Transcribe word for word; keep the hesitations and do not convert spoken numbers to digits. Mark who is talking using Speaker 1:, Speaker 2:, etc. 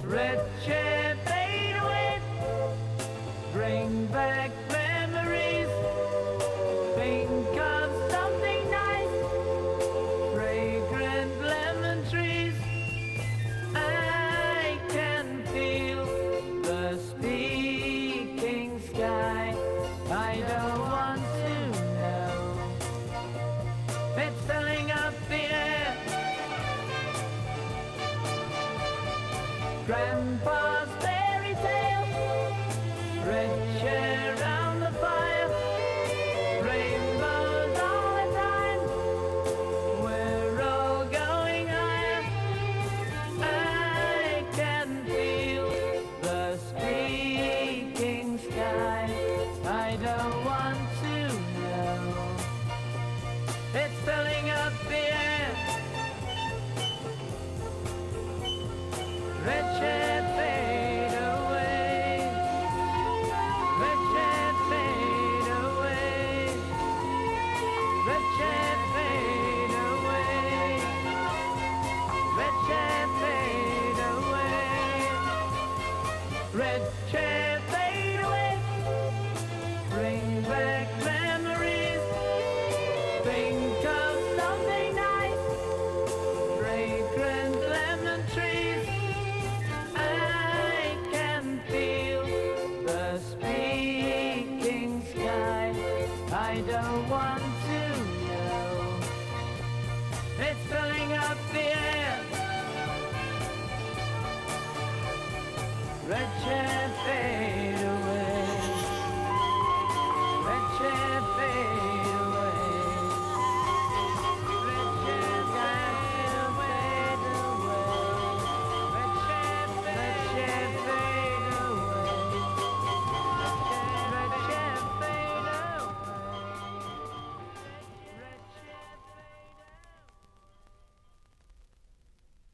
Speaker 1: Red chair fade away, bring back memories. Think of something nice, fragrant lemon trees. I can feel the speaking sky. I don't want to know. It's filling up the air. Grandpa's fairy tale, red chair round the fire, rainbows all the time, we're all going higher. I can feel the speaking sky. I don't want to know. It's filling up the air. Red chair fade away, red chair fade away, red chair fade away, red chair fade away, red chair fade away, bring back memories. Think of something nice, fragrant lemon trees. Speaking sky, I don't want to know. It's filling up the air. Red chair